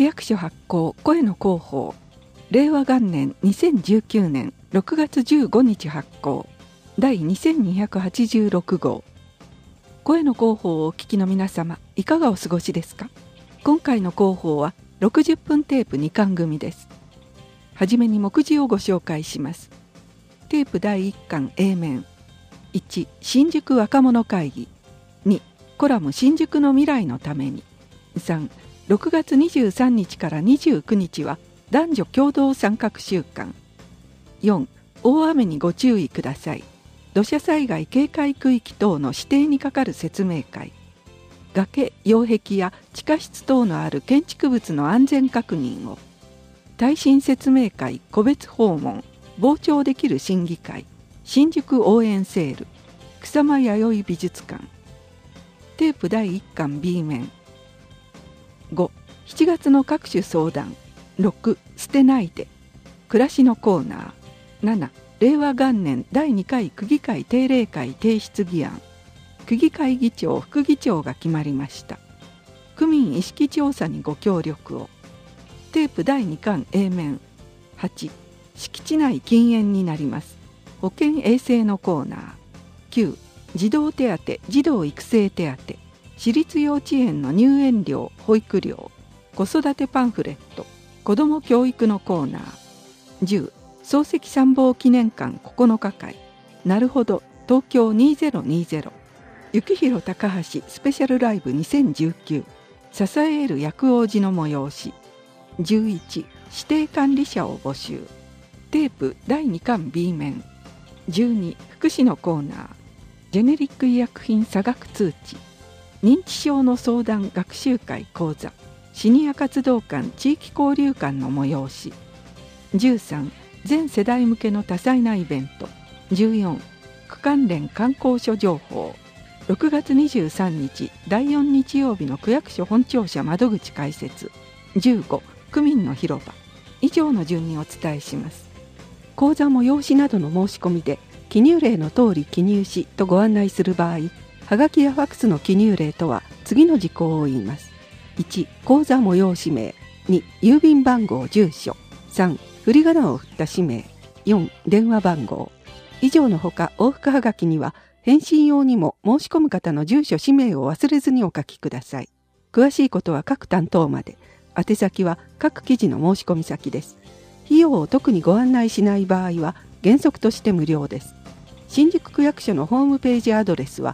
区役所発行声の広報、令和元年2019年6月15日発行第2286号。声の広報をお聞きの皆様、いかがお過ごしですか？今回の広報は60分テープ2巻組です。はじめに目次をご紹介します。テープ第1巻 A 面。1、新宿若者会議。2、コラム新宿の未来のために。3、6月23日から29日は男女共同参画週間。4、大雨にご注意ください。土砂災害警戒区域等の指定にかかる説明会。崖、擁壁や地下室等のある建築物の安全確認を。耐震説明会個別訪問、傍聴できる審議会、新宿応援セール、草間弥生美術館。テープ第1巻 B 面。5、7月の各種相談。6、捨てないで。暮らしのコーナー。7、令和元年第2回区議会定例会提出議案。区議会議長副議長が決まりました。区民意識調査にご協力を。テープ第2巻 A 面。8、敷地内禁煙になります。保健衛生のコーナー。9、児童手当、児童育成手当、私立幼稚園の入園料、保育料、子育てパンフレット、子ども教育のコーナー。10、漱石参謀記念館9日会。なるほど、東京2020。幸宏高橋スペシャルライブ2019。支える薬王寺の催し。11、指定管理者を募集。テープ第2巻 B 面。12、福祉のコーナー。ジェネリック医薬品差額通知。認知症の相談学習会講座。シニア活動館地域交流館の催し。13、全世代向けの多彩なイベント。14、区関連観光所情報。6月23日第4日曜日の区役所本庁舎窓口開設。15、区民の広場。以上の順にお伝えします。講座催しなどの申し込みで記入例の通り記入しとご案内する場合、はがきやファックスの記入例とは次の事項を言います。1、講座催し名。2、郵便番号住所。3、振り仮名を振った氏名。4、電話番号。以上のほか往復はがきには返信用にも申し込む方の住所氏名を忘れずにお書きください。詳しいことは各担当まで。宛先は各記事の申し込み先です。費用を特にご案内しない場合は原則として無料です。新宿区役所のホームページアドレスは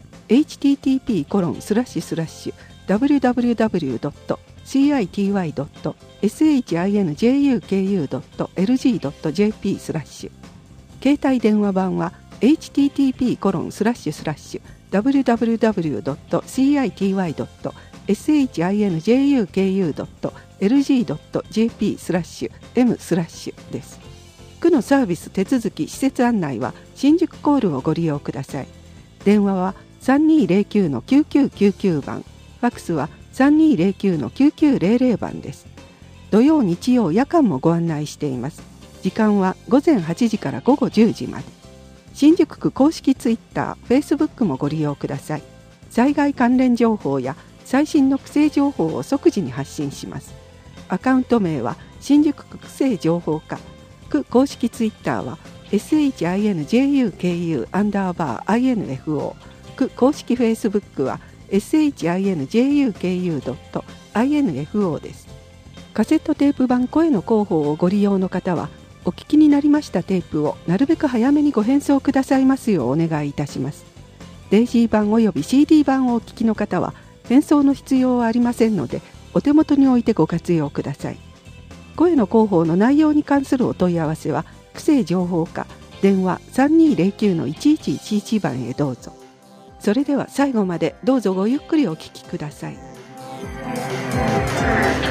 http://www.city.shinjuku.lg.jp/ 携帯電話版は http://www.city.shinjuku.lg.jp/m/ です。区のサービス手続き施設案内は新宿コールをご利用ください。電話は 3209-9999 番、ファックスは 3209-9900 番です。土曜日曜夜間もご案内しています。時間は午前8時から午後10時まで。新宿区公式ツイッター、フェイスブックもご利用ください。災害関連情報や最新の区政情報を即時に発信します。アカウント名は新宿区区政情報課。区公式ツイッターは SHINJUKU_INFO。区公式フェイスブックは SHINJUKU.INFO です。カセットテープ版声の広報をご利用の方は、お聞きになりましたテープをなるべく早めにご返送くださいますようお願いいたします。デイジー版および CD 版をお聞きの方は、返送の必要はありませんので、お手元に置いてご活用ください。声の広報の内容に関するお問い合わせは、区政情報課、電話 3209-1111 番へどうぞ。それでは最後までどうぞごゆっくりお聞きください。